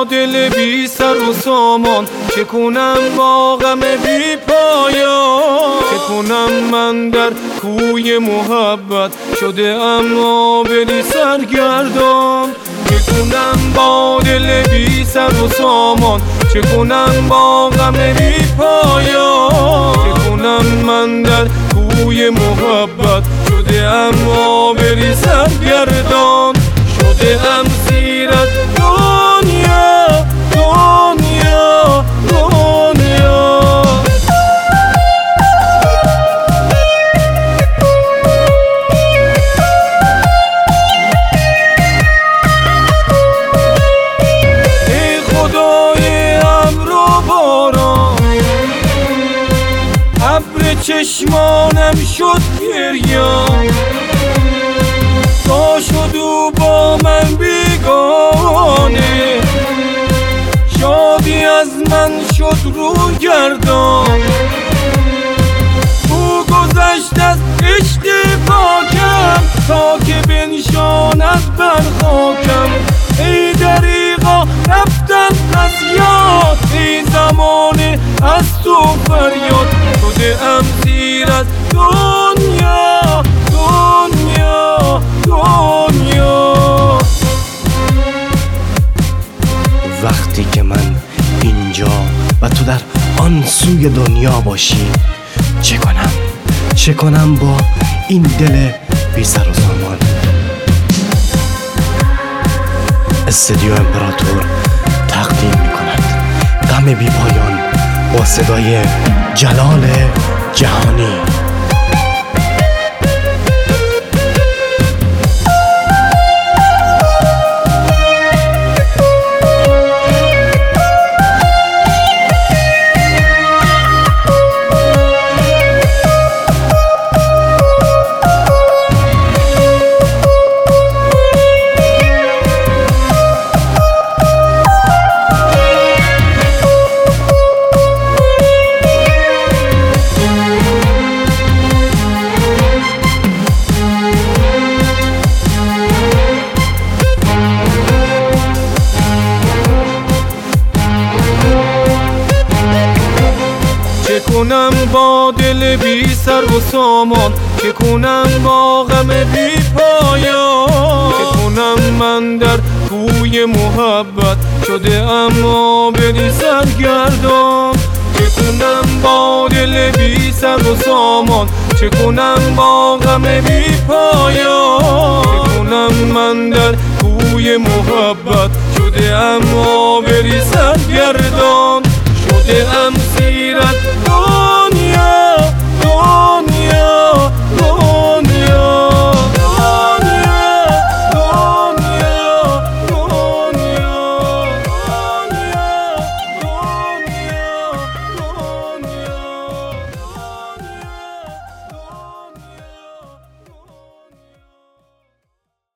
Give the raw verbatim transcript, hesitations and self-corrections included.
دل بی سر و سامان، چه کنم با غم بی پایان. چه کنم من در کوی محبت شده ام آبری سرگردان. چه کنم با دل بی سر و سامان، چه کنم با غم بی پایان. چه کنم من در کوی محبت شده ام آبری سرگردان. شده ام سیر از دنیا دنیا دنیا. ای خدای امر و باران، ابر چشمانم شد گریان. تا شد او با من بیگانه، شادی از من شد رو گردان. او گذشت از عشق پاکم تا که بنشاند بر خاکم. ای دریغا رفتن از یاد، ای زمانه از تو فریاد. شده ام سیر از دنیا دنیا دنیا. وقتی که من اینجا و تو در آن سوی دنیا باشی، چه کنم چه کنم با این دل بی سر و سامان. استودیو امپراتور تقدیم می کند غم بی پایان با صدای جلال جهانی. چه کنم با دل بی سر و سامان، چه کنم با غم بی پایان. چه کنم من در کوی محبت شده ام آبری سرگردان. چه کنم با دل بی سر و سامان، چه کنم با غم بی پایان. چه کنم من در کوی محبت شده ام آبری سرگردان. شده ام سیر از